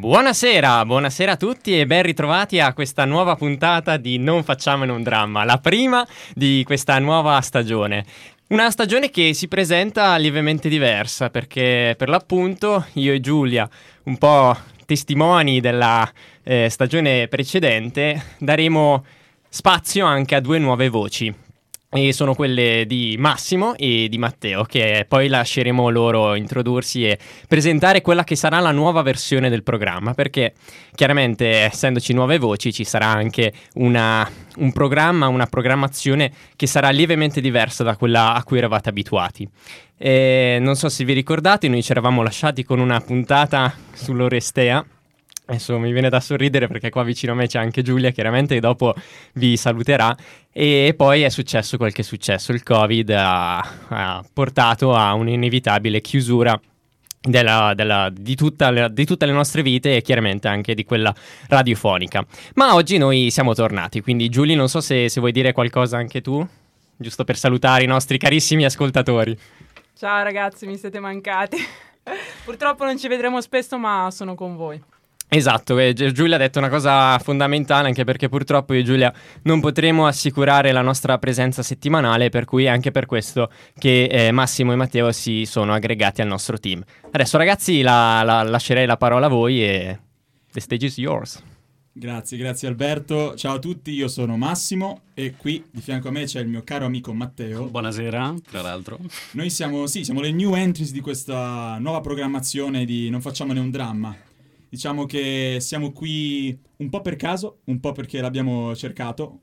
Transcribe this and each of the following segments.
Buonasera a tutti e ben ritrovati a questa nuova puntata di Non facciamone un dramma, la prima di questa nuova stagione. Una stagione che si presenta lievemente diversa perché per l'appunto io e Giulia, un po' testimoni della stagione precedente, daremo spazio anche a due nuove voci. E sono quelle di Massimo e di Matteo, che poi lasceremo loro introdursi e presentare quella che sarà la nuova versione del programma, perché chiaramente essendoci nuove voci ci sarà anche un programma, una programmazione che sarà lievemente diversa da quella a cui eravate abituati. E non so se vi ricordate, noi ci eravamo lasciati con una puntata sull'Orestea. Adesso mi viene da sorridere perché qua vicino a me c'è anche Giulia, chiaramente, che dopo vi saluterà. E poi è successo quel che è successo. Il Covid ha portato a un'inevitabile chiusura di tutte le nostre vite e chiaramente anche di quella radiofonica. Ma oggi noi siamo tornati, quindi Giulia, non so se vuoi dire qualcosa anche tu, giusto per salutare i nostri carissimi ascoltatori. Ciao ragazzi, mi siete mancati. Purtroppo non ci vedremo spesso, ma sono con voi. Esatto, Giulia ha detto una cosa fondamentale, anche perché purtroppo io e Giulia non potremo assicurare la nostra presenza settimanale, per cui è anche per questo che Massimo e Matteo si sono aggregati al nostro team. Adesso ragazzi lascerei la parola a voi e the stage is yours. Grazie Alberto, ciao a tutti, io sono Massimo e qui di fianco a me c'è il mio caro amico Matteo. Buonasera, tra l'altro. Noi siamo le new entries di questa nuova programmazione di Non facciamone un dramma. Diciamo che siamo qui un po' per caso, un po' perché l'abbiamo cercato.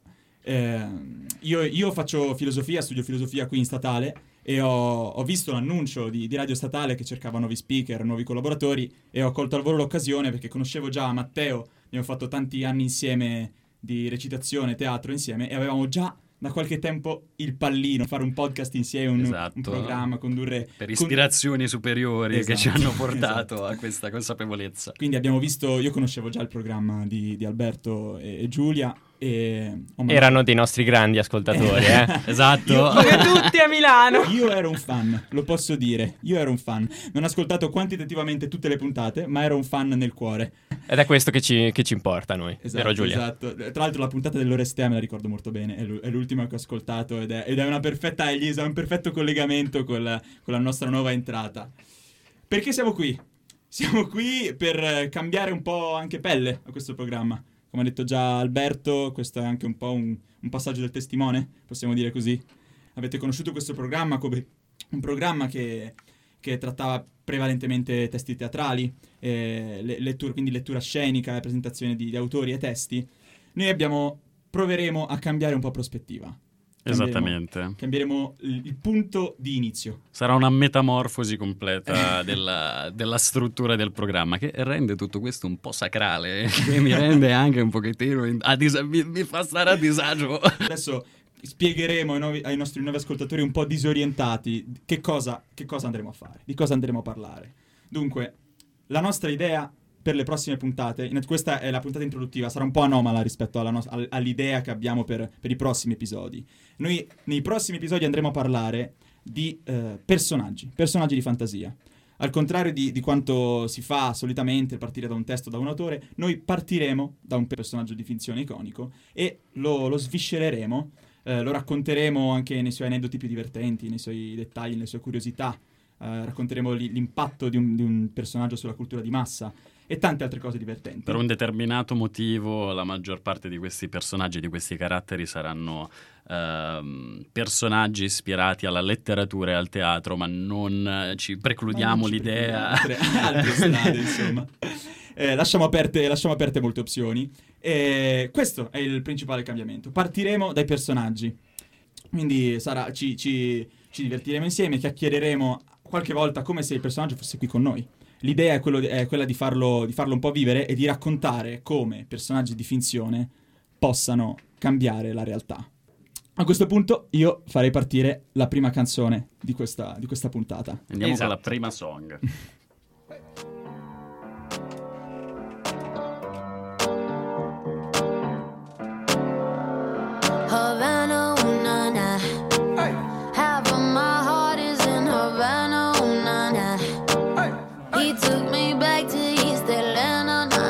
Io faccio filosofia, studio filosofia qui in statale e ho visto l'annuncio di Radio Statale che cercava nuovi speaker, nuovi collaboratori e ho colto al volo l'occasione perché conoscevo già Matteo, abbiamo fatto tanti anni insieme di recitazione, teatro insieme e avevamo già da qualche tempo il pallino, fare un podcast insieme, un programma, condurre... Per ispirazioni superiori, esatto, che ci hanno portato esatto. a questa consapevolezza. Quindi abbiamo visto, io conoscevo già il programma di Alberto e Giulia e... Erano dei nostri grandi ascoltatori, Esatto. Come tutti a Milano. Io ero un fan, lo posso dire, io ero un fan. Non ho ascoltato quantitativamente tutte le puntate, ma ero un fan nel cuore. Ed è questo che ci importa a noi, esatto, vero Giulia? Esatto, tra l'altro la puntata dell'Orestea me la ricordo molto bene, è l'ultima che ho ascoltato ed è una perfetta Elisa, un perfetto collegamento con la nostra nuova entrata. Perché siamo qui? Siamo qui per cambiare un po' anche pelle a questo programma. Come ha detto già Alberto, questo è anche un po' un passaggio del testimone, possiamo dire così. Avete conosciuto questo programma come un programma che trattava prevalentemente testi teatrali, quindi lettura scenica, presentazione di autori e testi. Noi proveremo a cambiare un po' prospettiva. Esattamente. Cambieremo il punto di inizio. Sarà una metamorfosi completa della struttura del programma, che rende tutto questo un po' sacrale, che mi rende anche un pochettino mi fa stare a disagio. Adesso spiegheremo ai nostri nuovi ascoltatori un po' disorientati che cosa andremo a fare, di cosa andremo a parlare. Dunque, la nostra idea per le prossime puntate, questa è la puntata introduttiva, sarà un po' anomala rispetto all'idea che abbiamo per i prossimi episodi. Noi nei prossimi episodi andremo a parlare di personaggi di fantasia. Al contrario di quanto si fa solitamente partire da un testo, da un autore, noi partiremo da un personaggio di finzione iconico e lo sviscereremo, lo racconteremo anche nei suoi aneddoti più divertenti, nei suoi dettagli, nelle sue curiosità, racconteremo l'impatto di un personaggio sulla cultura di massa e tante altre cose divertenti. Per un determinato motivo la maggior parte di questi personaggi, di questi caratteri saranno personaggi ispirati alla letteratura e al teatro, ma non ci precludiamo l'idea. Altre strade, insomma. Lasciamo aperte molte opzioni. Questo è il principale cambiamento. Partiremo dai personaggi. Quindi ci divertiremo insieme, chiacchiereremo qualche volta come se il personaggio fosse qui con noi. L'idea è quella di farlo un po' vivere e di raccontare come personaggi di finzione possano cambiare la realtà. A questo punto io farei partire la prima canzone di questa puntata. Andiamo con la prima song. Havana, ooh, na, na. Hey. Half of my heart is in Havana, ooh, na, na. Hey. He took me back to East Atlanta, na,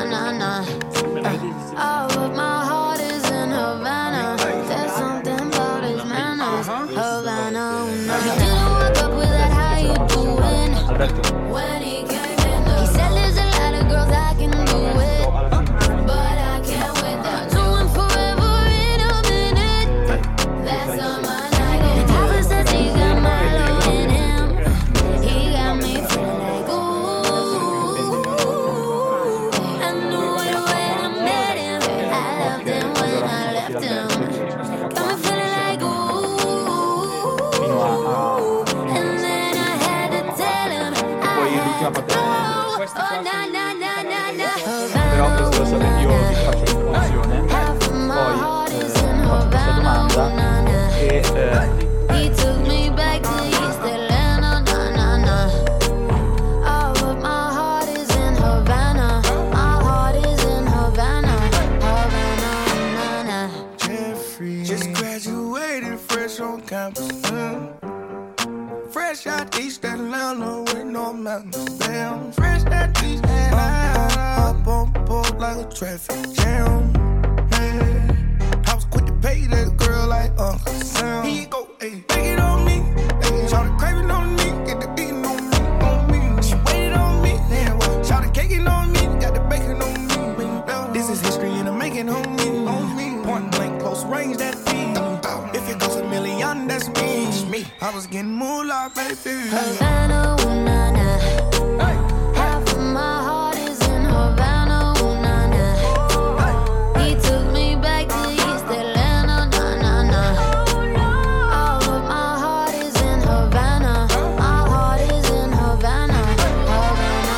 when he came in. He said there's a lot of girls I can do it, but I can't wait that doing forever in a minute. That's on my night. And Papa says he got my love in him. He got me feeling like ooh. I knew it when I met him. I loved him when I left him. Got me feeling like ooh. And then I had to tell him I had to go. Oh na na na na na. Però questo lo sapete, io vi faccio l'introduzione, poi faccio questa domanda e He took me back to East Atlanta, na na na. Oh, but my heart is in Havana. My heart is in Havana, Havana, na na. Jeffrey just graduated fresh on campus. Fresh out East Atlanta with no mountains. Damn, fresh out East Atlanta. Up on board like a traffic jam. Man, I was quick to pay that girl like Uncle Sam. Here you go, ayy, take it on me. Ayy, shout the craving on me, get the beating on me, on me. She waited on me, then what? Shout the caking on me, got the bacon on me. This is history and I'm making on me. Point blank, close range, that feed. If it goes a million, that's me. I was getting moolah, baby. Havana, ooh, na na. Half of my heart is in Havana, ooh, na na. He took me back to East Atlanta, na na na. Oh, but my heart is in Havana. My heart is in Havana, Havana,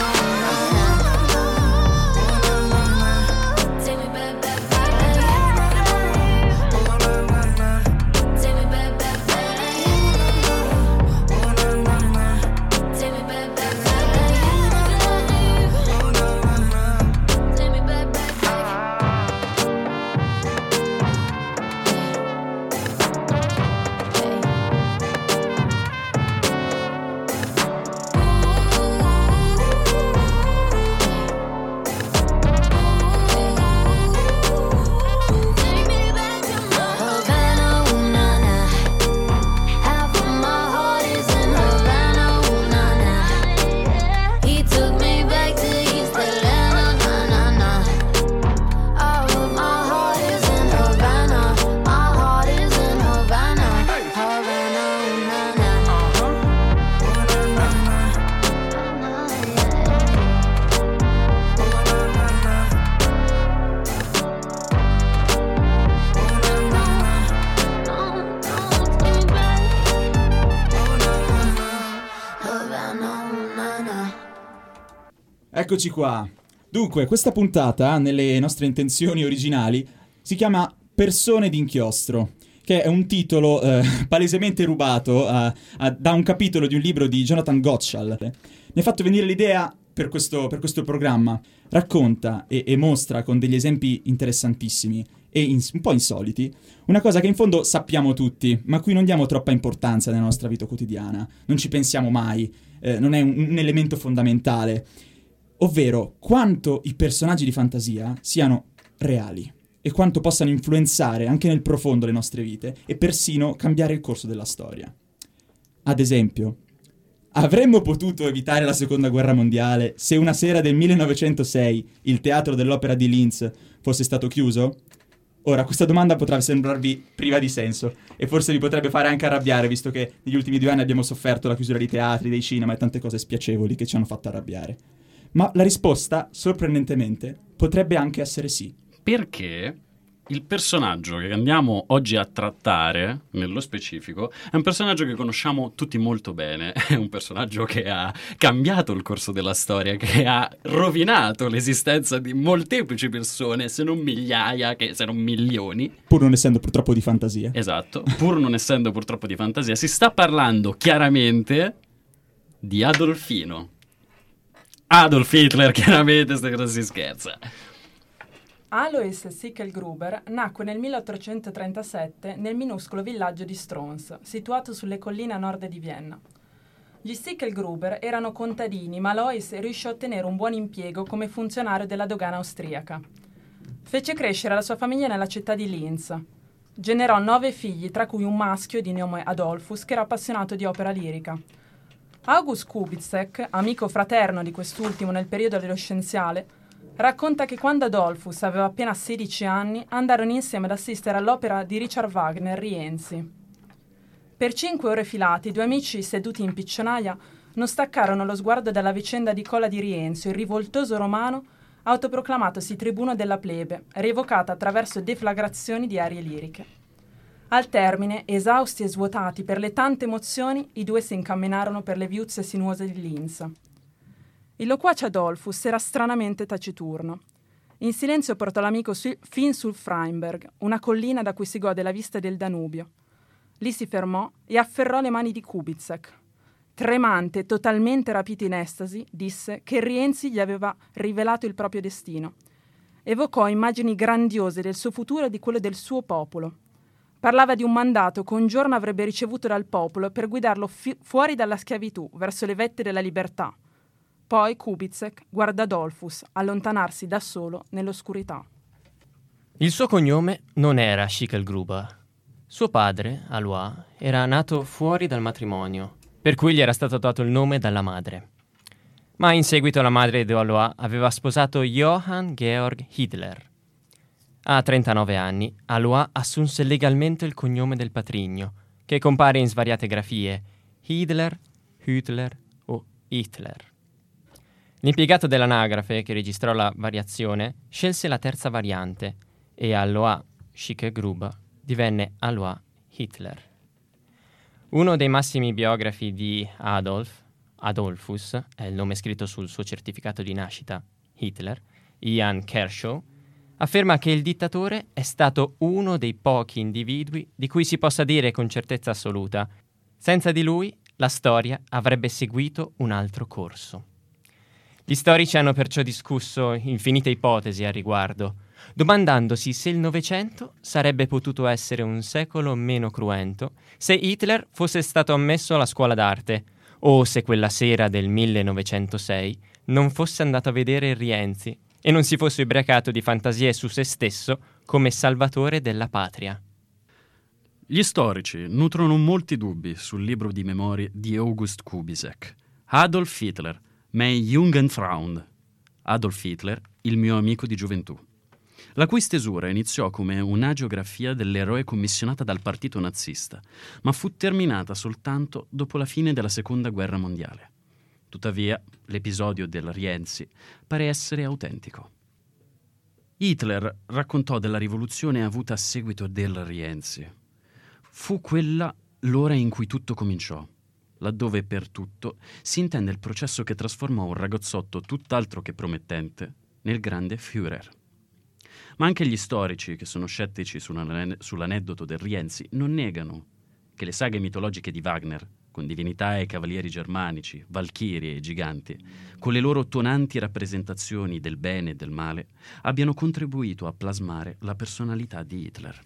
na na. Take me back, back, back. Take me back, back, back. Take me back, back, back. Take me back, back, back. Havana, ooh, na na. Half of my heart is in Havana, ooh, na na. He took me back to East Atlanta, na na na. Oh, but my heart is in Havana. My heart is in Havana, Havana, ooh, na na. Havana, ooh, na na. Eccoci qua. Dunque, questa puntata, nelle nostre intenzioni originali, si chiama Persone d'inchiostro, che è un titolo palesemente rubato da un capitolo di un libro di Jonathan Gottschall. Mi ha fatto venire l'idea per questo programma. Racconta e mostra con degli esempi interessantissimi e un po' insoliti una cosa che in fondo sappiamo tutti, ma a cui non diamo troppa importanza nella nostra vita quotidiana. Non ci pensiamo mai, non è un elemento fondamentale. Ovvero, quanto i personaggi di fantasia siano reali e quanto possano influenzare anche nel profondo le nostre vite e persino cambiare il corso della storia. Ad esempio, avremmo potuto evitare la Seconda Guerra Mondiale se una sera del 1906 il teatro dell'Opera di Linz fosse stato chiuso? Ora, questa domanda potrà sembrarvi priva di senso e forse vi potrebbe fare anche arrabbiare, visto che negli ultimi 2 anni abbiamo sofferto la chiusura dei teatri, dei cinema e tante cose spiacevoli che ci hanno fatto arrabbiare. Ma la risposta, sorprendentemente, potrebbe anche essere sì. Perché il personaggio che andiamo oggi a trattare, nello specifico, è un personaggio che conosciamo tutti molto bene. È un personaggio che ha cambiato il corso della storia, che ha rovinato l'esistenza di molteplici persone, se non migliaia, se non milioni. Pur non essendo purtroppo di fantasia. Esatto, pur non essendo purtroppo di fantasia. Si sta parlando chiaramente di Adolfino. Adolf Hitler, chiaramente, se cosa si scherza. Alois Sichelgruber nacque nel 1837 nel minuscolo villaggio di Strons, situato sulle colline a nord di Vienna. Gli Sichelgruber erano contadini, ma Alois riuscì a ottenere un buon impiego come funzionario della dogana austriaca. Fece crescere la sua famiglia nella città di Linz. Generò 9 figli, tra cui un maschio di nome Adolphus, che era appassionato di opera lirica. August Kubizek, amico fraterno di quest'ultimo nel periodo adolescenziale, racconta che quando Adolphus aveva appena 16 anni andarono insieme ad assistere all'opera di Richard Wagner, Rienzi. Per 5 ore filate, i due amici seduti in piccionaia non staccarono lo sguardo dalla vicenda di Cola di Rienzo, il rivoltoso romano autoproclamatosi tribuno della plebe, rievocata attraverso deflagrazioni di arie liriche. Al termine, esausti e svuotati per le tante emozioni, i due si incamminarono per le viuzze sinuose di Linz. Il loquace Adolphus era stranamente taciturno. In silenzio portò l'amico fin sul Freinberg, una collina da cui si gode la vista del Danubio. Lì si fermò e afferrò le mani di Kubizek. Tremante e totalmente rapito in estasi, disse che Rienzi gli aveva rivelato il proprio destino. Evocò immagini grandiose del suo futuro e di quello del suo popolo. Parlava di un mandato che un giorno avrebbe ricevuto dal popolo per guidarlo fuori dalla schiavitù, verso le vette della libertà. Poi Kubizek guardò Adolphus allontanarsi da solo nell'oscurità. Il suo cognome non era Schicklgruber. Suo padre, Alois, era nato fuori dal matrimonio, per cui gli era stato dato il nome dalla madre. Ma in seguito la madre di Alois aveva sposato Johann Georg Hitler. A 39 anni, Alois assunse legalmente il cognome del patrigno, che compare in svariate grafie, Hitler, Hütler o Hitler. L'impiegato dell'anagrafe, che registrò la variazione, scelse la terza variante e Alois Schicklgruber divenne Alois Hitler. Uno dei massimi biografi di Adolphus, è il nome scritto sul suo certificato di nascita, Hitler, Ian Kershaw, afferma che il dittatore è stato uno dei pochi individui di cui si possa dire con certezza assoluta: senza di lui la storia avrebbe seguito un altro corso. Gli storici hanno perciò discusso infinite ipotesi al riguardo, domandandosi se il Novecento sarebbe potuto essere un secolo meno cruento se Hitler fosse stato ammesso alla scuola d'arte, o se quella sera del 1906 non fosse andato a vedere il Rienzi e non si fosse ubriacato di fantasie su se stesso come salvatore della patria. Gli storici nutrono molti dubbi sul libro di memorie di August Kubizek. Adolf Hitler, mein Jugendfreund. Adolf Hitler, il mio amico di gioventù. La cui stesura iniziò come un'agiografia dell'eroe commissionata dal partito nazista, ma fu terminata soltanto dopo la fine della Seconda Guerra Mondiale. Tuttavia, l'episodio del Rienzi pare essere autentico. Hitler raccontò della rivoluzione avuta a seguito del Rienzi. Fu quella l'ora in cui tutto cominciò, laddove per tutto si intende il processo che trasformò un ragazzotto tutt'altro che promettente nel grande Führer. Ma anche gli storici, che sono scettici sull'aneddoto del Rienzi, non negano che le saghe mitologiche di Wagner, con divinità e cavalieri germanici, valchirie e giganti, con le loro tonanti rappresentazioni del bene e del male, abbiano contribuito a plasmare la personalità di Hitler.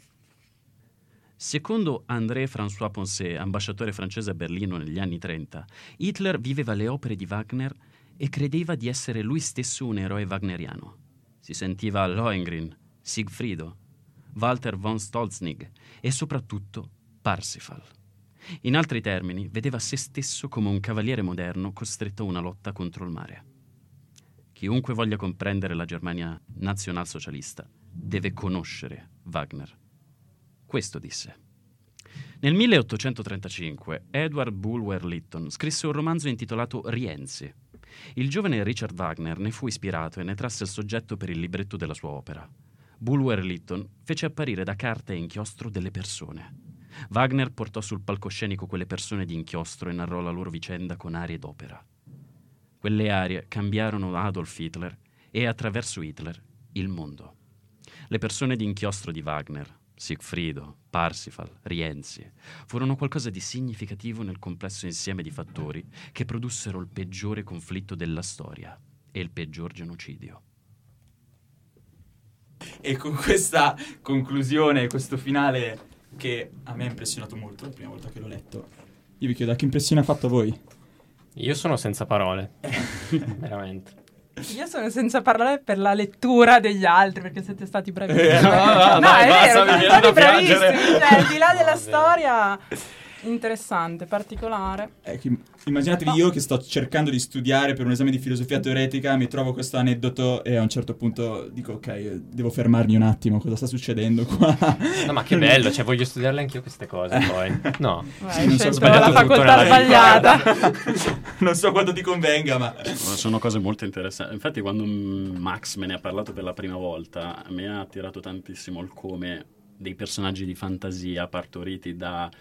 Secondo André-François Poncet, ambasciatore francese a Berlino negli anni 30, Hitler viveva le opere di Wagner e credeva di essere lui stesso un eroe wagneriano. Si sentiva Lohengrin, Siegfriedo, Walter von Stolznig e soprattutto Parsifal. In altri termini, vedeva se stesso come un cavaliere moderno costretto a una lotta contro il mare. Chiunque voglia comprendere la Germania nazionalsocialista deve conoscere Wagner. Questo disse. Nel 1835 Edward Bulwer Lytton scrisse un romanzo intitolato Rienzi. Il giovane Richard Wagner ne fu ispirato e ne trasse il soggetto per il libretto della sua opera. Bulwer Lytton fece apparire da carta e inchiostro delle persone. Wagner portò sul palcoscenico quelle persone di inchiostro e narrò la loro vicenda con arie d'opera. Quelle arie cambiarono Adolf Hitler e, attraverso Hitler, il mondo. Le persone di inchiostro di Wagner, Siegfriedo, Parsifal, Rienzi, furono qualcosa di significativo nel complesso insieme di fattori che produssero il peggiore conflitto della storia e il peggior genocidio. E con questa conclusione, questo finale che a me ha impressionato molto la prima volta che l'ho letto, io vi chiedo: che impressione ha fatto a voi? Io sono senza parole, veramente. Io sono senza parlare per la lettura degli altri, perché siete stati bravissimi. No, è dai, vero, basta, mi siete viene da stati bravissimi. piangere. Cioè, al di là della storia, Interessante, particolare. Immaginatevi io che sto cercando di studiare per un esame di filosofia teoretica, mi trovo questo aneddoto e a un certo punto dico ok, devo fermarmi un attimo, cosa sta succedendo qua? No, ma che bello, cioè voglio studiarle anch'io queste cose poi. No. Hai non so, scelto sbagliato la tutto facoltà nella sbagliata. Non so quanto ti convenga, ma... Sono cose molto interessanti. Infatti quando Max me ne ha parlato per la prima volta, mi ha attirato tantissimo il come dei personaggi di fantasia partoriti da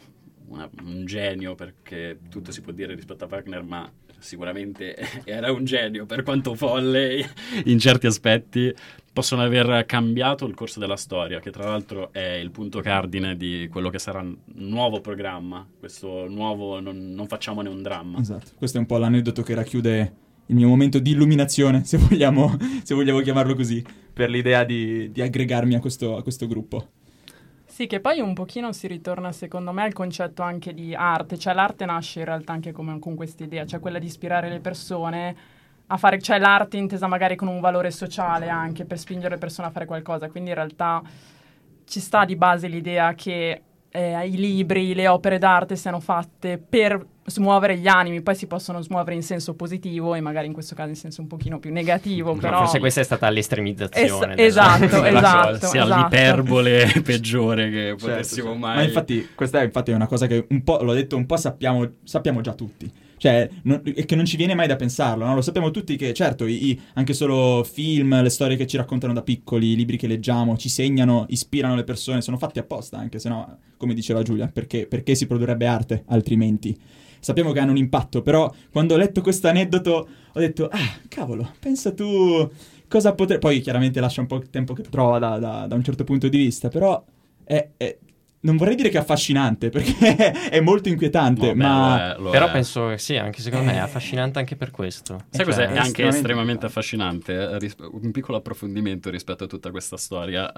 un genio, perché tutto si può dire rispetto a Wagner, ma sicuramente era un genio, per quanto folle in certi aspetti, possono aver cambiato il corso della storia, che tra l'altro è il punto cardine di quello che sarà un nuovo programma, questo nuovo non facciamone un dramma. Esatto, questo è un po' l'aneddoto che racchiude il mio momento di illuminazione, se vogliamo chiamarlo così, per l'idea di aggregarmi a questo gruppo. Sì, che poi un pochino si ritorna secondo me al concetto anche di arte, cioè l'arte nasce in realtà anche con questa idea, cioè quella di ispirare le persone a fare, cioè l'arte intesa magari con un valore sociale anche, per spingere le persone a fare qualcosa, quindi in realtà ci sta di base l'idea che i libri, le opere d'arte siano fatte per smuovere gli animi, poi si possono smuovere in senso positivo e magari in questo caso in senso un pochino più negativo, No, però... forse questa è stata l'estremizzazione. Esatto, della esatto. cosa. Sia l'iperbole peggiore che potessimo mai... Ma infatti, questa è una cosa che un po', l'ho detto, un po' sappiamo già tutti. Cioè, è che non ci viene mai da pensarlo, no? Lo sappiamo tutti che, certo, anche solo film, le storie che ci raccontano da piccoli, i libri che leggiamo, ci segnano, ispirano le persone, sono fatti apposta, anche se no, come diceva Giulia, perché si produrrebbe arte altrimenti? Sappiamo che hanno un impatto, però quando ho letto questo aneddoto ho detto, cavolo, pensa tu cosa potrebbe... Poi chiaramente lascia un po' il tempo che trova da un certo punto di vista, però non vorrei dire che è affascinante, perché è molto inquietante, ma... Però penso che sì, anche secondo me è affascinante anche per questo. Sai cos'è? È anche estremamente estremamente affascinante, un piccolo approfondimento rispetto a tutta questa storia.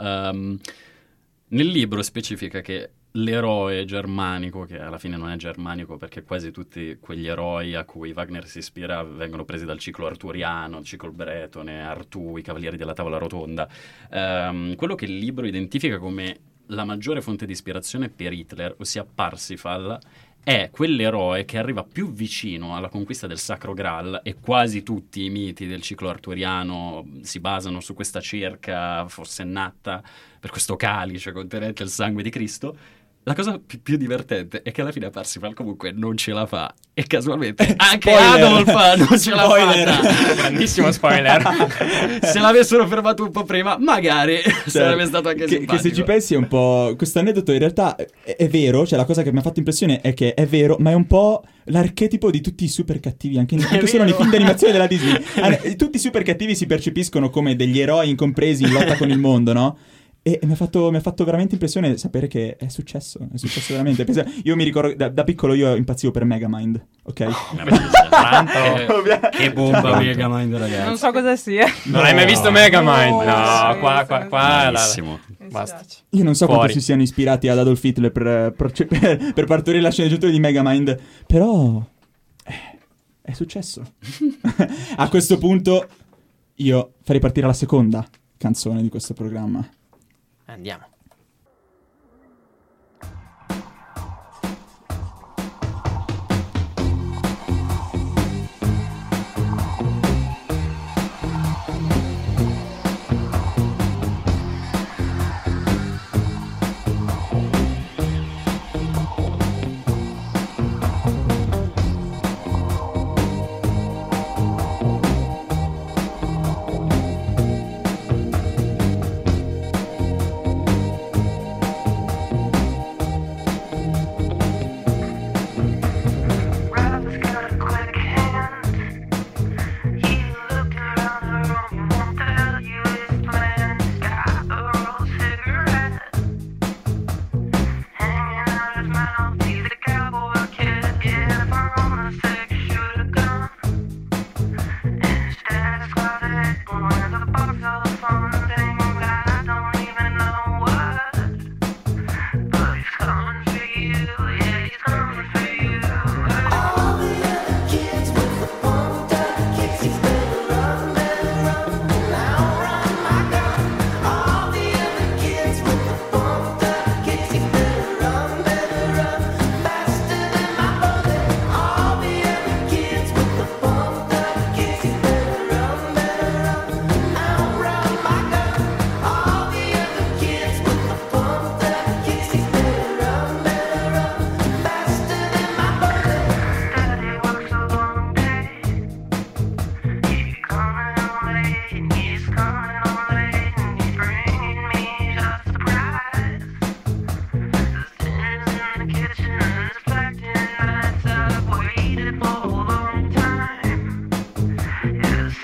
Nel libro specifica che l'eroe germanico, che alla fine non è germanico perché quasi tutti quegli eroi a cui Wagner si ispira vengono presi dal ciclo arturiano, il ciclo bretone, Artù, i Cavalieri della Tavola Rotonda, quello che il libro identifica come la maggiore fonte di ispirazione per Hitler, ossia Parsifal, è quell'eroe che arriva più vicino alla conquista del Sacro Graal, e quasi tutti i miti del ciclo arturiano si basano su questa cerca forsennata per questo calice contenente il sangue di Cristo. La cosa più divertente è che alla fine Parsifal comunque non ce la fa, e casualmente anche Adolf non ce l'ha fatta. Grandissimo spoiler. Se l'avessero fermato un po' prima, magari sarebbe stato anche simpatico. Che se ci pensi è un po'... Questo aneddoto in realtà è vero, cioè la cosa che mi ha fatto impressione è che è vero, ma è un po' l'archetipo di tutti i super cattivi, anche solo nei film d'animazione della Disney. Tutti i super cattivi si percepiscono come degli eroi incompresi in lotta con il mondo, no? E mi ha fatto veramente impressione sapere che è successo veramente. Io mi ricordo, da piccolo io impazzivo per Megamind, ok? Che bomba Megamind, ragazzi. Non so cosa sia. Non hai mai visto Megamind? No, qua. Bellissimo. Basta. Io non so Fuori. quanto si siano ispirati ad Adolf Hitler per partorire la sceneggiatura di Megamind, però è successo. A questo punto io farei partire la seconda canzone di questo programma. Andiamo.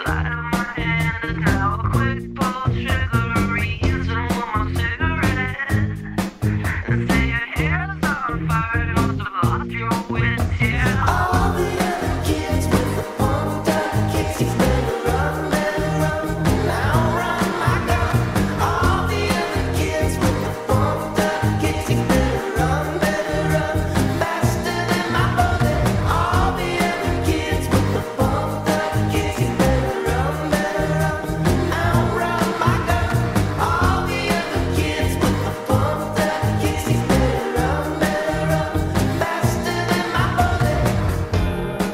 sleight of my hand is now a quick pull trigger, a reason for my cigarette. And say your hair is on fire, you must have lost your wits, yeah. All the other kids with the pumped up kicks, you better run, now run my gun. All the other kids with the pumped up kicks, you better run, faster than my bullet. All the other kids with the pumped up kicks, you better run, now run my gun. All the other kids with the pumped up kicks, you better run, faster than my bullet.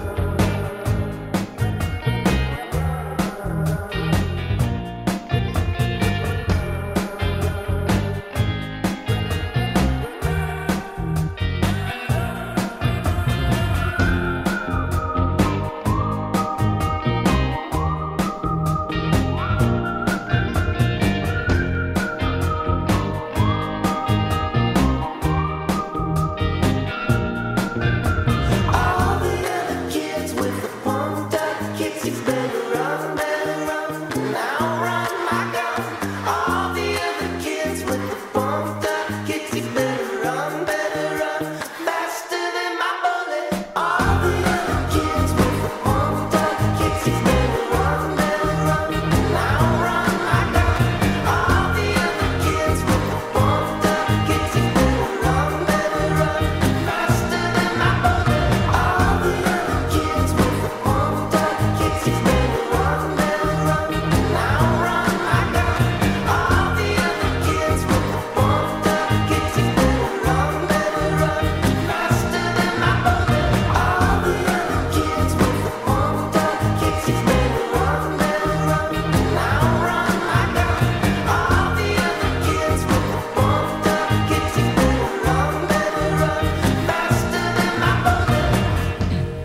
All the other kids with the pumped up kicks, you better run, now run my gun. All the other kids with the pumped up kicks, you better run, faster than my bullet. All the other kids with the pumped up kicks, you better run, now run my gun. All the other kids with the pumped up kicks, you better run, faster than my bullet. All the other kids with the pumped up kicks, you better run, now run my gun. All the other kids with the pumped up kicks, you better run, faster than my bullet. All the other kids with the pumped up kicks, you better run, now run my gun. All the other kids with the pumped up kicks, you better run, faster than my bullet.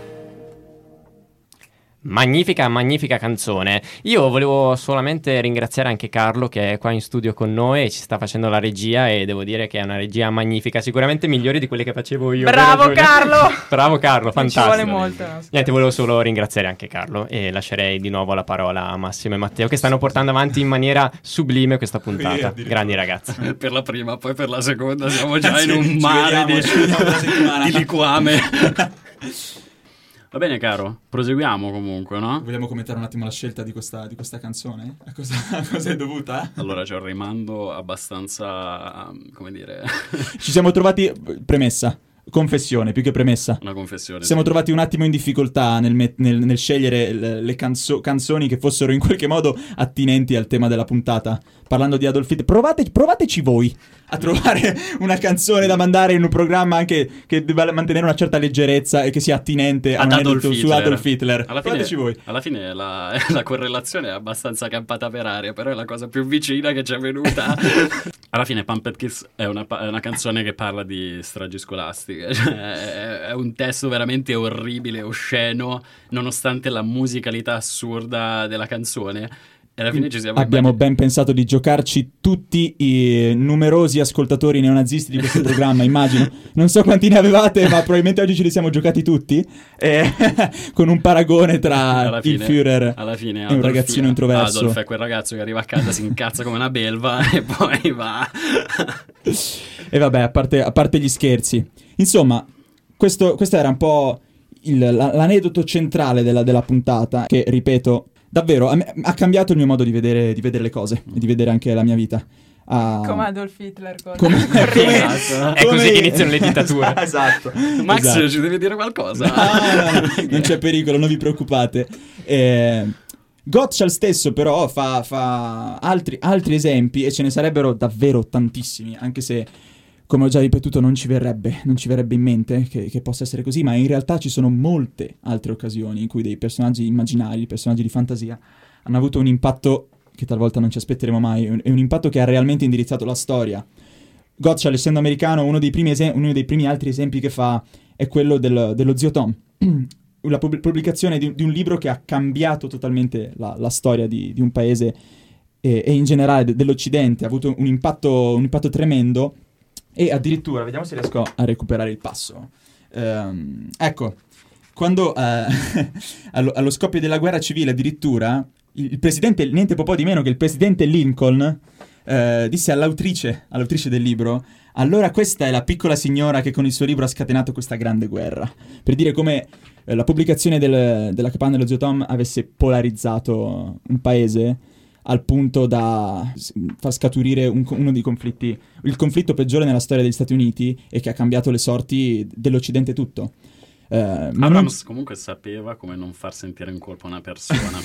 Magnifica, magnifica canzone. Io volevo solamente ringraziare anche Carlo che è qua in studio con noi e ci sta facendo la regia e devo dire che è una regia magnifica, sicuramente migliore di quelle che facevo io. Bravo vero, Giulia? Carlo! Bravo Carlo, Non fantastico. ci vuole molto. Niente, volevo solo ringraziare anche Carlo e lascerei di nuovo la parola a Massimo e Matteo che stanno portando avanti in maniera sublime questa puntata. Grandi ragazzi. Per la prima, poi per la seconda siamo già Sì, in un ci mare vediamo, ci vediamo la settimana. di liquame. Va bene, caro, proseguiamo comunque, no? Vogliamo commentare un attimo la scelta di questa canzone? A cosa è dovuta? Allora, c'è un rimando abbastanza, come dire, Ci siamo trovati, premessa, confessione più che premessa. una confessione. Ci siamo sì. trovati un attimo in difficoltà nel scegliere le canzoni che fossero in qualche modo attinenti al tema della puntata. Parlando di Adolf Hitler, provateci voi a trovare una canzone da mandare in un programma anche che deve mantenere una certa leggerezza e che sia attinente a Ad un Adolf aneddoto su Hitler. Adolf Hitler. Alla Provateci voi. fine la correlazione è abbastanza campata per aria, però è la cosa più vicina che ci è venuta. Alla fine Pumped Kiss è una canzone che parla di stragi scolastiche, cioè, è un testo veramente orribile, osceno, nonostante la musicalità assurda della canzone. E alla fine ci siamo Abbiamo ben pensato di giocarci tutti i numerosi ascoltatori neonazisti di questo programma, immagino. Non so quanti ne avevate, ma probabilmente oggi ce li siamo giocati tutti. Con un paragone tra il Führer alla fine e un ragazzino introverso. Adolf è quel ragazzo che arriva a casa, si incazza come una belva e poi va. E vabbè, a parte gli scherzi. Insomma, questo era un po' l'aneddoto centrale della puntata, che, ripeto, davvero ha cambiato il mio modo di vedere le cose e di vedere anche la mia vita. Come Adolf Hitler. È così che iniziano le dittature. Esatto. Max, esatto. ci devi dire qualcosa? No, non c'è pericolo, non vi preoccupate. Gottschalk stesso però fa altri esempi, e ce ne sarebbero davvero tantissimi, anche se, come ho già ripetuto, non ci verrebbe in mente che possa essere così, ma in realtà ci sono molte altre occasioni in cui dei personaggi immaginari, personaggi di fantasia, hanno avuto un impatto che talvolta non ci aspetteremo mai, è un impatto che ha realmente indirizzato la storia. Gottschalk, essendo americano, uno dei primi altri esempi che fa è quello dello zio Tom, la pubblicazione di un libro che ha cambiato totalmente la storia di un paese e in generale dell'Occidente, ha avuto un impatto tremendo. E addirittura, vediamo se riesco a recuperare il passo. Ecco, quando allo scoppio della guerra civile addirittura il presidente, niente po' di meno che il presidente Lincoln, disse all'autrice del libro: allora questa è la piccola signora che con il suo libro ha scatenato questa grande guerra, per dire come la pubblicazione della capanna dello zio Tom avesse polarizzato un paese al punto da far scaturire uno dei conflitti, il conflitto peggiore nella storia degli Stati Uniti e che ha cambiato le sorti dell'Occidente tutto. Abrams comunque sapeva come non far sentire in colpa una persona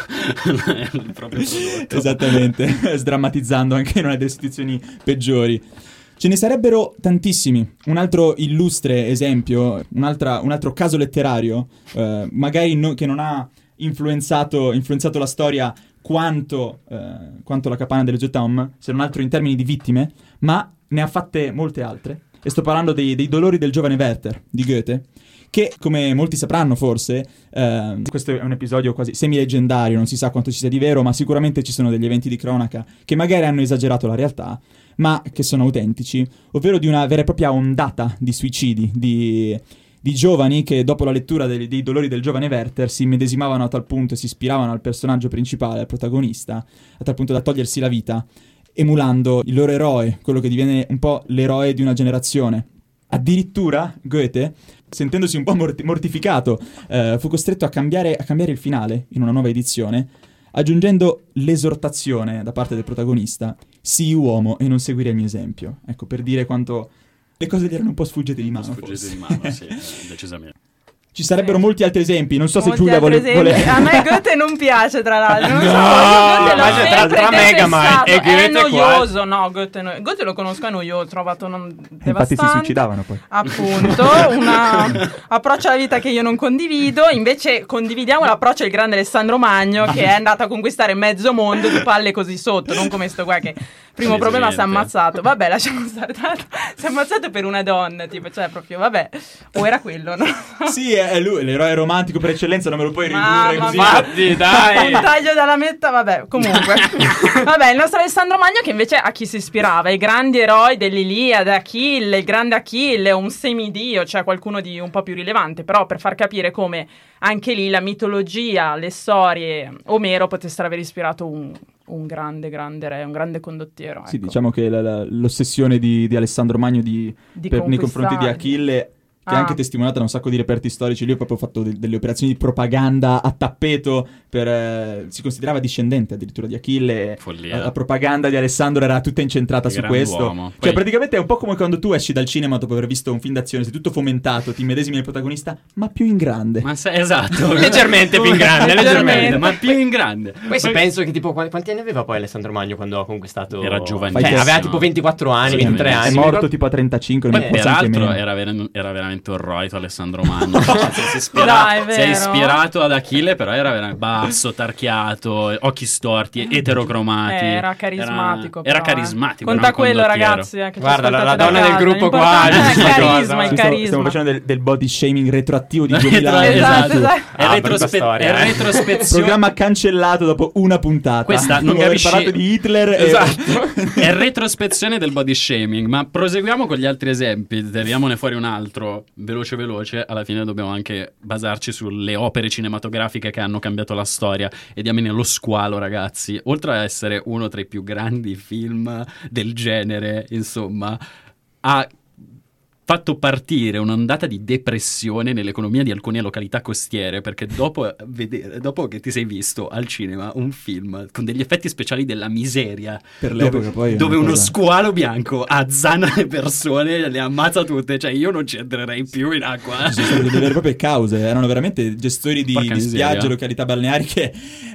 per il proprio prodotto. Esattamente, sdrammatizzando anche in una delle situazioni peggiori. Ce ne sarebbero tantissimi. Un altro illustre esempio, un altro caso letterario, magari che non ha influenzato la storia quanto la capanna dello zio Tom, se non altro in termini di vittime, ma ne ha fatte molte altre. E sto parlando dei dolori del giovane Werther di Goethe, che, come molti sapranno forse, questo è un episodio quasi semi-leggendario, non si sa quanto ci sia di vero, ma sicuramente ci sono degli eventi di cronaca che magari hanno esagerato la realtà, ma che sono autentici, ovvero di una vera e propria ondata di suicidi, di giovani che dopo la lettura dei dolori del giovane Werther si immedesimavano a tal punto e si ispiravano al personaggio principale, al protagonista, a tal punto da togliersi la vita, emulando il loro eroe, quello che diviene un po' l'eroe di una generazione. Addirittura Goethe, sentendosi un po' mortificato, fu costretto a cambiare il finale in una nuova edizione, aggiungendo l'esortazione da parte del protagonista: sii uomo e non seguire il mio esempio. Ecco, per dire quanto le cose gli erano un po' sfuggite di mano. Sì, decisamente. Ci sarebbero molti altri esempi, non so se Molti Giulia altri vuole... esempi. A me Goethe non piace, tra l'altro. Non so, No, Goethe l'ho ma sempre tra Megamind e detestato. È Goethe noioso, no, Goethe lo conosco, è noioso, ho trovato devastante. Infatti si suicidavano poi. Appunto, un approccio alla vita che io non condivido. Invece condividiamo l'approccio del grande Alessandro Magno, che è andato a conquistare mezzo mondo di palle così sotto, non come sto qua che primo problema si è ammazzato. Vabbè, lasciamo stare. Si è ammazzato per una donna, tipo, cioè proprio, vabbè. O era quello, no? Sì, è lui, l'eroe romantico per eccellenza, non me lo puoi ridurre così. Infatti, dai. Un taglio dalla metta, vabbè, comunque. Vabbè, il nostro Alessandro Magno, che invece a chi si ispirava? I grandi eroi dell'Iliade, Achille, il grande Achille, un semidio, cioè qualcuno di un po' più rilevante, però per far capire come anche lì la mitologia, le storie, Omero potessero aver ispirato un grande re, un grande condottiero. Sì, ecco. diciamo che l'ossessione di Alessandro Magno nei confronti di Achille, che è anche testimoniata da un sacco di reperti storici. Lui ha proprio fatto delle operazioni di propaganda a tappeto si considerava discendente addirittura di Achille. Follia. La propaganda di Alessandro era tutta incentrata su questo. Grand'uomo. Cioè Poi- praticamente è un po' come quando tu esci dal cinema dopo aver visto un film d'azione, sei tutto fomentato, ti medesimi nel protagonista, ma più in grande. Esatto. Leggermente più in grande, leggermente. Ma più in grande. Poi penso che tipo quanti anni aveva poi Alessandro Magno quando ha conquistato? Era giovanissimo. Cioè, aveva tipo 24 anni, Sì, 23 È anni. morto tipo a 35, Beh, non forse anche peraltro meno. era veramente un roito Alessandro Magno. Cioè, si è Dai, è si è vero. ispirato ad Achille, però era veramente basso, tarchiato, occhi storti, eterocromati. Era carismatico. Era però, carismatico. Conta era un quello, condottiero. ragazzi. Che ci Guarda, la ascoltate da donna del casa, gruppo qua l'importante è dice il qualcosa. carisma, il Sì, carisma. stiamo facendo del body shaming retroattivo di 2000 anni. Esatto, esatto. È brutta storia, è retrospezione. Programma cancellato dopo una puntata. Questa non Dopo aver capisci- parlato di Hitler Esatto. È retrospezione del body shaming. Ma proseguiamo con gli altri esempi. Tiriamone fuori un altro veloce. Alla fine dobbiamo anche basarci sulle opere cinematografiche che hanno cambiato la storia. E diamine Lo Squalo, ragazzi. Oltre a essere uno tra i più grandi film del genere, insomma, ha fatto partire un'ondata di depressione nell'economia di alcune località costiere, perché dopo che ti sei visto al cinema un film con degli effetti speciali della miseria, Per l'epoca poi è dove una uno cosa- squalo bianco azzana le persone, le ammazza tutte, cioè io non ci entrerei più in acqua. Ci sono state delle vere e proprie cause, erano veramente gestori di Porca miseria. spiagge, località balneari che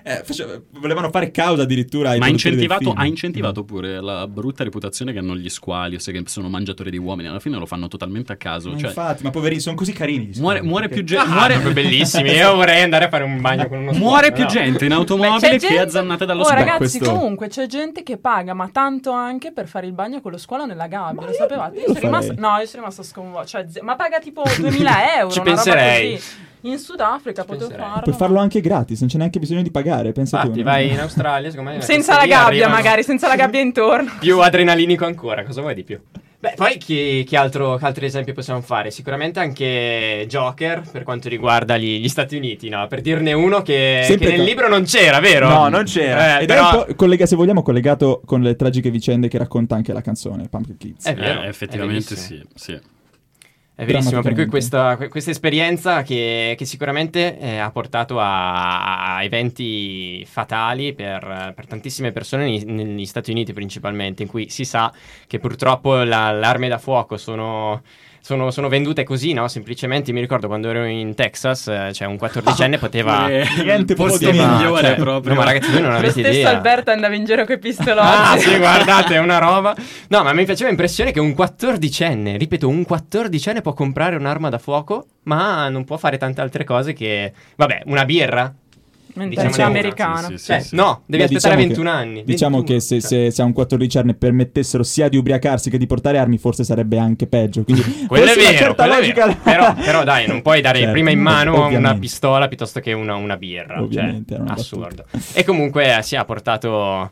volevano fare causa addirittura ai Ma ha produttori del incentivato, film. ha incentivato pure la brutta reputazione che hanno gli squali, ossia che sono mangiatori di uomini. Alla fine lo fanno totalmente a caso. Ma Cioè, infatti, ma poverini, sono così carini gli muore, squali, muore perché- più gente. Proprio bellissimi. Io vorrei andare a fare un bagno con uno squalo. Muore più no? gente in Beh, automobile c'è che azzannate dallo squalo. ragazzi, questo- comunque c'è gente che paga, ma tanto anche per fare il bagno con lo squalo nella gabbia. Lo sapevate? Io lo sono rimasta, farei. no, io sono rimasta sconvolta. Cioè, ma paga tipo 2000 euro. Ci una roba penserei. così. In Sudafrica potevo penserei. farlo. Puoi farlo anche gratis, non c'è neanche bisogno di pagare, pensa tu. Infatti, no? vai in Australia, secondo me. Senza la questi lì gabbia, arrivano magari, senza la gabbia intorno. Più adrenalinico ancora, cosa vuoi di più? Beh, poi che altro esempio possiamo fare? Sicuramente anche Joker per quanto riguarda gli Stati Uniti, no? Per dirne uno che nel libro non c'era, vero? No, non c'era. Ed però... è un po', se vogliamo, collegato con le tragiche vicende che racconta anche la canzone Pumpkin Kids. È vero, effettivamente è verissimo. sì. È verissimo, per cui Drammaticamente. questa esperienza che sicuramente ha portato a eventi fatali per tantissime persone negli Stati Uniti principalmente, in cui si sa che purtroppo le armi da fuoco sono vendute così, no? Semplicemente mi ricordo quando ero in Texas, cioè un 14enne poteva... Niente posto poteva- migliore cioè, proprio. no, ma ragazzi, voi non Lo avete stesso idea. Alberto andava in giro coi pistolotti. Ah, sì, guardate, è una roba. No, ma mi faceva impressione che un 14enne, ripeto, un 14enne può comprare un'arma da fuoco, ma non può fare tante altre cose che... Vabbè, una birra? Mentalità Diciamo- americana. Cioè, no, devi Beh, aspettare diciamo 21 anni. Diciamo 21, che se, cioè. se a un 14enne permettessero sia di ubriacarsi che di portare armi, forse sarebbe anche peggio. Quindi Quello è forse una vero, certa quello è logica... vero. Però dai, non puoi dare Certo, prima in mano ovviamente. una pistola piuttosto che una birra. Ovviamente, cioè, era una assurdo. E comunque sì, ha portato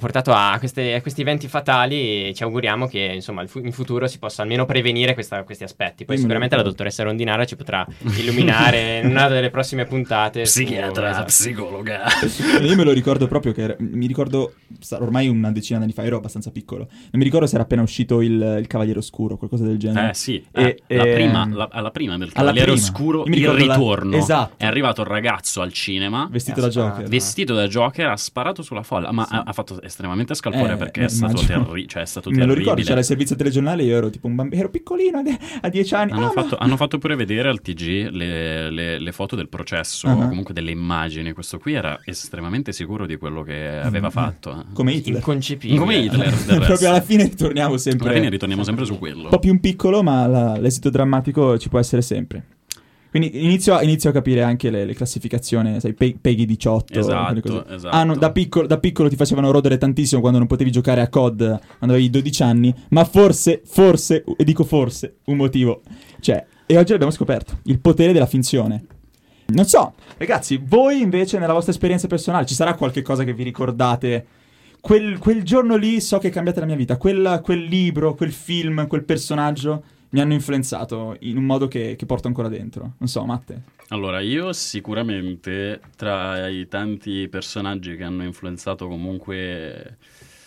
a questi eventi fatali e ci auguriamo che insomma in futuro si possa almeno prevenire questi aspetti. Poi Io me lo sicuramente la ricordo. dottoressa Rondinara ci potrà illuminare in una delle prossime puntate. Psichiatra, esatto. psicologa. Io me lo ricordo proprio mi ricordo ormai una decina d'anni fa, ero abbastanza piccolo. Non mi ricordo se era appena uscito il Cavaliere Oscuro, qualcosa del genere. Sì, E- alla prima del Cavaliere prima. Oscuro, Io mi il ricordo ritorno. esatto. È arrivato il ragazzo al cinema, Vestito da Joker. vestito da Joker, ha sparato sulla folla, ma ha fatto estremamente scalpore perché è stato, immagino. è stato Me lo terribile. ricordo, c'era il servizio telegiornale, io ero tipo un bambino, ero piccolino a 10 anni. Hanno fatto pure vedere al TG le foto del processo, Uh-huh. comunque delle immagini. Questo qui era estremamente sicuro di quello che aveva fatto. Come Hitler. Inconcepibile. Come Hitler, del resto. Proprio alla fine ritorniamo sempre. Alla fine ritorniamo sempre su quello. Un po' più piccolo, ma l'esito drammatico ci può essere sempre. Quindi inizio a capire anche le classificazioni, sai, Peggy 18. quelle cose. Esatto. Da piccolo ti facevano rodere tantissimo quando non potevi giocare a COD quando avevi 12 anni, ma forse, e dico forse, un motivo c'è. E oggi l'abbiamo scoperto, il potere della finzione. Non so, ragazzi, voi invece nella vostra esperienza personale ci sarà qualche cosa che vi ricordate? Quel giorno lì so che è cambiata la mia vita, quel libro, quel film, quel personaggio mi hanno influenzato in un modo che porto ancora dentro. Non so, Matte. Allora, io sicuramente tra i tanti personaggi che hanno influenzato comunque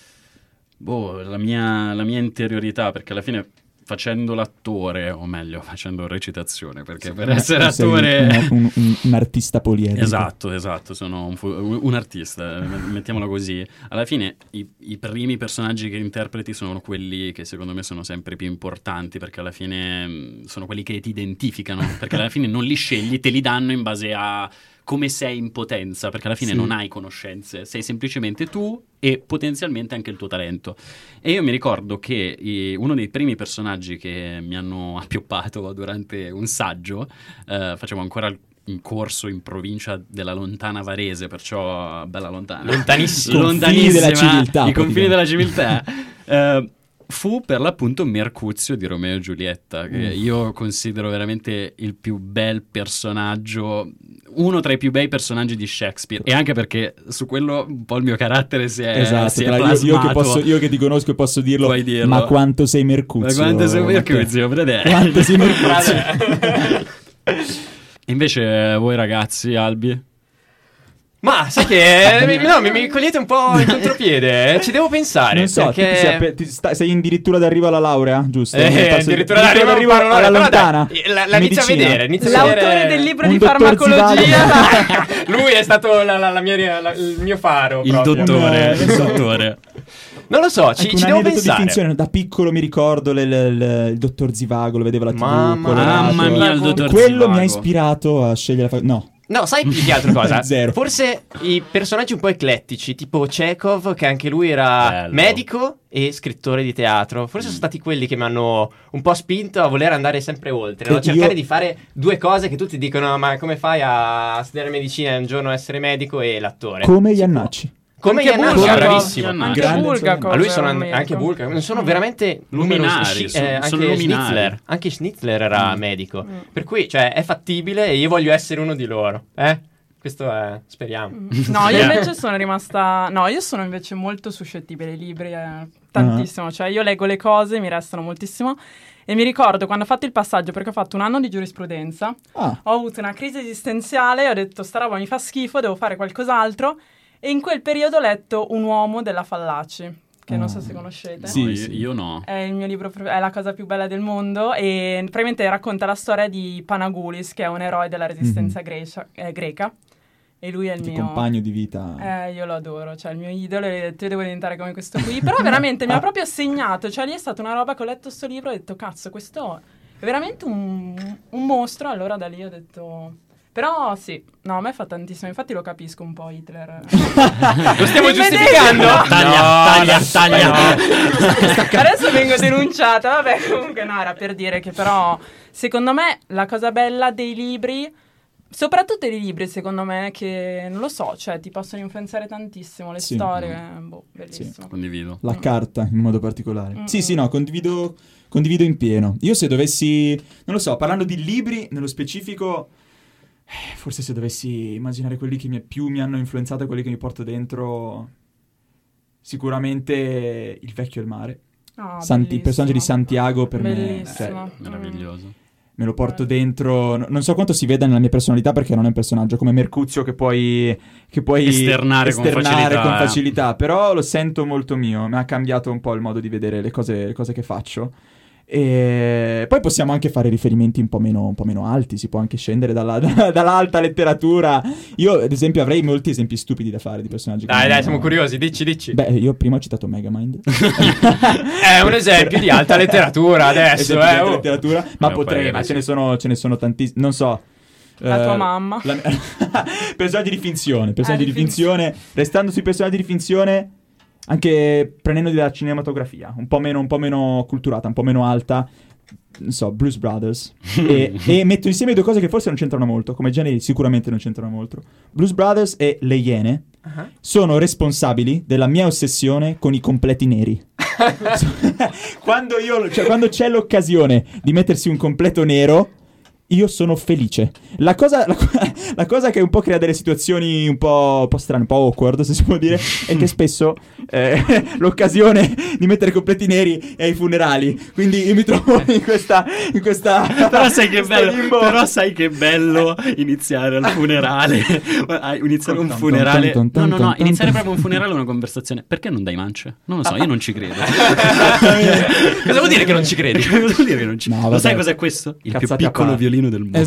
la mia interiorità, perché alla fine facendo l'attore, o meglio, facendo recitazione, perché per essere Sei attore... un artista poliedrico. Esatto, sono un artista, mettiamola così. Alla fine i primi personaggi che interpreti sono quelli che secondo me sono sempre più importanti, perché alla fine sono quelli che ti identificano, perché alla fine non li scegli, te li danno in base a come sei in potenza, perché alla fine Sì. non hai conoscenze, sei semplicemente tu e potenzialmente anche il tuo talento. E io mi ricordo che uno dei primi personaggi che mi hanno appioppato durante un saggio, facevo ancora un corso in provincia della lontana Varese, perciò bella lontana. Lontanissimo. Confini della civiltà, I confini praticamente. della civiltà. Fu per l'appunto Mercuzio di Romeo e Giulietta, che io considero veramente il più bel personaggio, uno tra i più bei personaggi di Shakespeare, e anche perché su quello un po' il mio carattere si è plasmato. Io che ti conosco e posso dirlo, Puoi dirlo. ma quanto sei Mercuzio. Ma quanto sei Mercuzio, frate? Quanto sei Mercuzio. Invece voi ragazzi, Albi? Ma sai che no, mi cogliete un po' in contropiede, ci devo pensare. Non so, perché... sei addirittura d'arrivo alla laurea, giusto? Addirittura d'arrivo alla lontana. La inizio a Medicina. vedere. L'autore del libro Un di dottor farmacologia. Lui è stato il mio faro. Il proprio. dottore, Non il so. dottore. Non lo so, ci Anche un devo aneddoto di pensare. finzione. Da piccolo mi ricordo il dottor Zivago, lo vedevo alla TV. Mamma mia, il dottor Quello Zivago. mi ha ispirato a scegliere no. No, sai più che altra cosa? Zero. Forse i personaggi un po' eclettici, tipo Chekhov, che anche lui era Bello. medico e scrittore di teatro. Forse sono stati quelli che mi hanno un po' spinto a voler andare sempre oltre, no? E Cercare io- di fare due cose che tutti dicono: ma come fai a studiare medicina e un giorno essere medico e l'attore? Come Iannacci. Come Anche Iannacci, Bulgakov. bravissimo. Anche Grande, Bulgakov. Ma lui sono era un medico. anche Bulgakov, sono veramente Luminari, numerosi. sono Anche luminari. Schnitzler, anche Schnitzler era medico. Per cui, cioè, è fattibile e io voglio essere uno di loro, Questo è, speriamo. No, io invece sono rimasta... No, io sono invece molto suscettibile ai libri, tantissimo. Cioè, io leggo le cose, mi restano moltissimo. E mi ricordo quando ho fatto il passaggio, perché ho fatto un anno di giurisprudenza, ho avuto una crisi esistenziale, ho detto sta roba mi fa schifo, devo fare qualcos'altro. E in quel periodo ho letto Un uomo della Fallaci, che non so se conoscete. Sì, io no. È il mio libro, è la cosa più bella del mondo e probabilmente racconta la storia di Panagoulis, che è un eroe della resistenza greca. E lui è il mio compagno di vita. Io lo adoro, cioè il mio idolo, e ho detto io devo diventare come questo qui. Però veramente mi ha proprio segnato, cioè lì è stata una roba che ho letto sto libro e ho detto cazzo, questo è veramente un mostro. Allora da lì ho detto... Però sì, no, a me fa tantissimo, infatti lo capisco un po' Hitler. Lo stiamo giustificando? No. Taglia. Adesso vengo denunciata, vabbè, comunque no, era per dire che però secondo me la cosa bella dei libri, soprattutto dei libri secondo me, che non lo so, cioè ti possono influenzare tantissimo le storie, bellissimo. Sì, condivido. La carta in modo particolare. Sì, no, condivido in pieno. Io se dovessi, non lo so, parlando di libri nello specifico... Forse se dovessi immaginare quelli che più mi hanno influenzato e quelli che mi porto dentro, sicuramente Il vecchio e il mare. Il personaggio di Santiago per me, cioè, meraviglioso. Me lo porto dentro, non so quanto si veda nella mia personalità perché non è un personaggio come Mercuzio che puoi esternare con facilità, però lo sento molto mio, mi ha cambiato un po' il modo di vedere le cose che faccio. E poi possiamo anche fare riferimenti un po' meno alti, si può anche scendere dall'alta letteratura. Io ad esempio avrei molti esempi stupidi da fare di personaggi. Dai, siamo curiosi, dici. Beh, io prima ho citato Megamind. È un esempio di alta letteratura adesso, di alta letteratura, ma potrei, ma sì. ce ne sono tantissimi, non so. La tua mamma. Personaggi di finzione, restando sui personaggi di finzione. Anche prendendo dalla cinematografia, un po' meno culturata, un po' meno alta, non so, Blues Brothers. e metto insieme due cose che forse non c'entrano molto, come generi sicuramente non c'entrano molto. Blues Brothers e Le Iene sono responsabili della mia ossessione con i completi neri. Quando c'è l'occasione di mettersi un completo nero, io sono felice. La cosa che un po' crea delle situazioni un po' strane, un po' awkward, se si può dire, è che spesso l'occasione di mettere completi neri è ai funerali. Quindi io mi trovo in questa Però sai che bello iniziare al funerale. Iniziare un funerale. No, iniziare proprio un funerale è una conversazione. Perché non dai mance? Non lo so, io non ci credo. Cosa vuol dire che non ci credi? Cosa vuol dire che non ci No, Lo sai cos'è questo? Il più piccolo violino del mondo.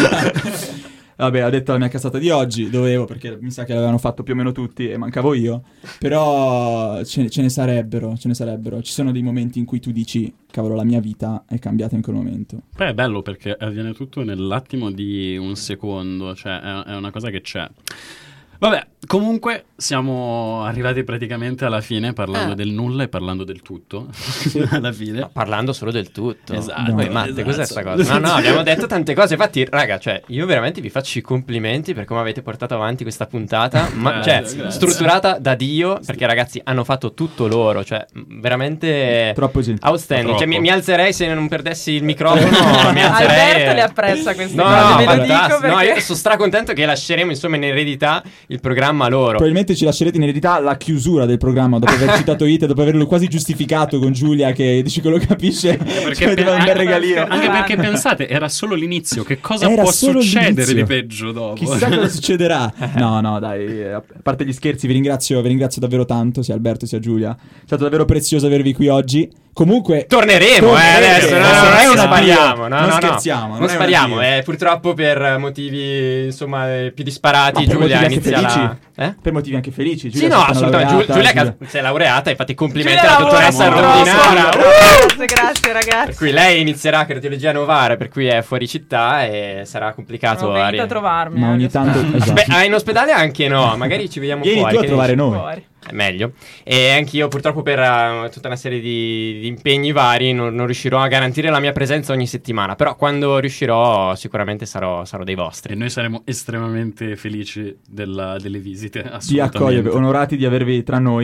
Vabbè, ho detto la mia cazzata di oggi, dovevo, perché mi sa che l'avevano fatto più o meno tutti e mancavo io, però ce ne sarebbero. Ci sono dei momenti in cui tu dici, cavolo, la mia vita è cambiata in quel momento. Beh, è bello perché avviene tutto nell'attimo di un secondo, cioè è una cosa che c'è. Vabbè, comunque siamo arrivati praticamente alla fine parlando del nulla e parlando del tutto. Alla fine. No, parlando solo del tutto. Esatto. Poi, Matte, cos'è sta cosa? No, abbiamo detto tante cose. Infatti, raga, cioè, io veramente vi faccio i complimenti per come avete portato avanti questa puntata. Grazie. Strutturata da Dio, perché ragazzi hanno fatto tutto loro. Cioè, veramente troppo gentile. outstanding. Troppo. Cioè, mi alzerei se non perdessi il microfono. mi alzerei. Alberto le apprezza queste No, cose, ve lo dico fantastico. perché... No, io sono stracontento che lasceremo insomma in eredità il programma loro. Probabilmente ci lascerete in eredità la chiusura del programma dopo aver citato It, dopo averlo quasi giustificato con Giulia che dice che lo capisce. Perché un bel regalino. Anche perché pensate, era solo l'inizio. Che cosa Era può solo succedere l'inizio. di peggio dopo? Chissà cosa succederà. No, dai, a parte gli scherzi, vi ringrazio davvero tanto, sia Alberto sia Giulia. È stato davvero prezioso avervi qui oggi. Comunque Torneremo, adesso non è che spariamo, non scherziamo, non spariamo, purtroppo per motivi insomma più disparati. Ma per Giulia motivi inizia anche la... Per motivi anche felici. Sì, no, assolutamente. Giulia si è laureata, infatti complimenti alla dottoressa Rodinara. Rodinara. Grazie ragazzi. Per cui lei inizierà cardiologia Novare, per cui è fuori città e sarà complicato. Venite a trovarmi. Ma ogni tanto esatto. Beh, in ospedale anche no, magari ci vediamo Vieni fuori. tu a che trovare dici? noi. Fuori. È meglio. E anch'io purtroppo per tutta una serie di impegni vari non riuscirò a garantire la mia presenza ogni settimana, però quando riuscirò sicuramente sarò dei vostri. E noi saremo estremamente felici delle visite, Ti assolutamente. accoglio, onorati di avervi tra noi.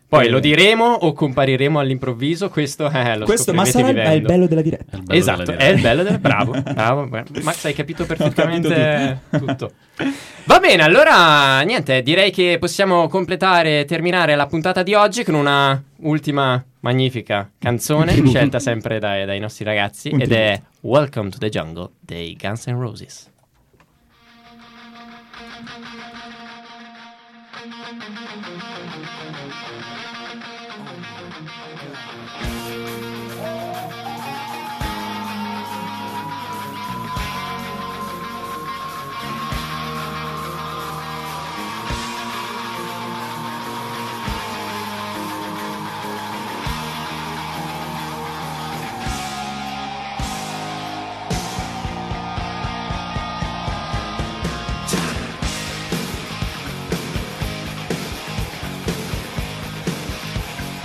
Poi lo diremo o compariremo all'improvviso, questo lo Questo, ma scoprirete sarà è il vivendo. bello della diretta. Esatto, è il bello del... Bravo, bravo. Max, hai capito perfettamente tutto. Va bene, allora, niente, direi che possiamo terminare la puntata di oggi con una ultima magnifica canzone scelta sempre dai nostri ragazzi, ed è Welcome to the Jungle dei Guns N' Roses.